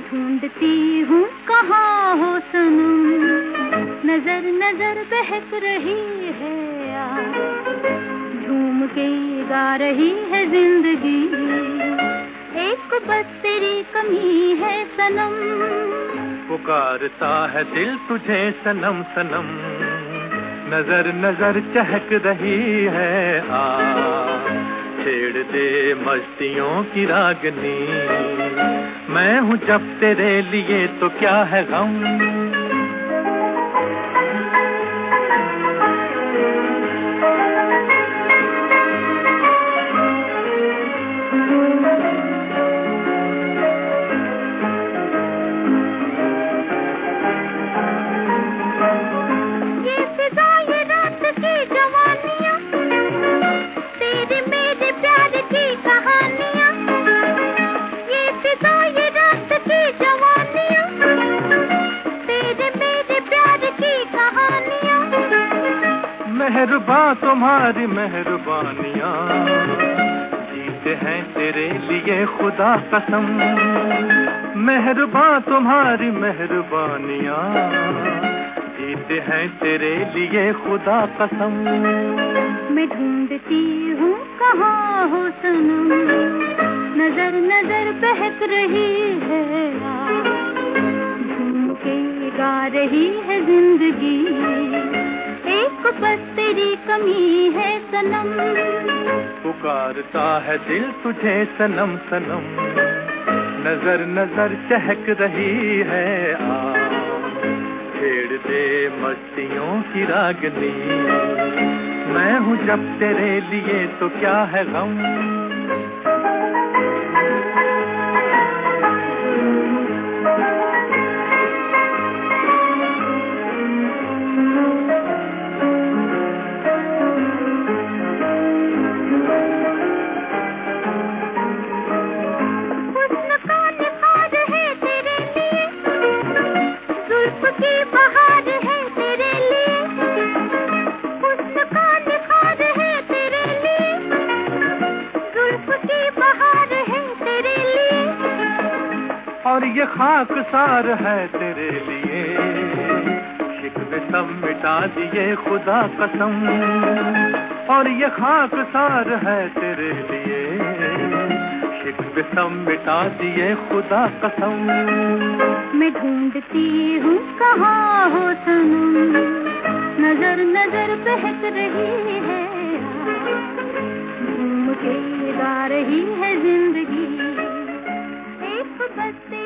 ढूंढती हूँ कहाँ हो सनम, नजर नजर बहक रही है यार, झूम के गा रही है जिंदगी, एक बस तेरी कमी है सनम। पुकारता है दिल तुझे सनम सनम, नजर नजर चहक रही है आ, छेड़ दे मस्तियों की रागनी, मैं हूँ जब तेरे लिए तो क्या है गम। मेहरबान तुम्हारी मेहरबानियाँ, जीते हैं तेरे लिए खुदा कसम, मेहरबान तुम्हारी मेहरबानियाँ, जीते हैं तेरे लिए खुदा कसम। मैं ढूंढती हूँ कहाँ हो सनम, नजर नजर बहक रही है, झूम के गा रही है जिंदगी, एक बस तेरी कमी है सनम। पुकारता है दिल तुझे सनम सनम, नजर नजर चहक रही है आ, छेड़ दे मस्तियों की रागनी, मैं हूँ जब तेरे लिए तो क्या है गम। और ये खाकसार है तेरे लिए, शिकवे सब मिटा दिए खुदा कसम, और ये खाकसार है तेरे लिए, शिकवे सब मिटा दिए खुदा कसम। मैं ढूंढती हूँ कहाँ हो सनम, नजर नजर बहक रही है, झूम के गा रही है जिंदगी, एक बस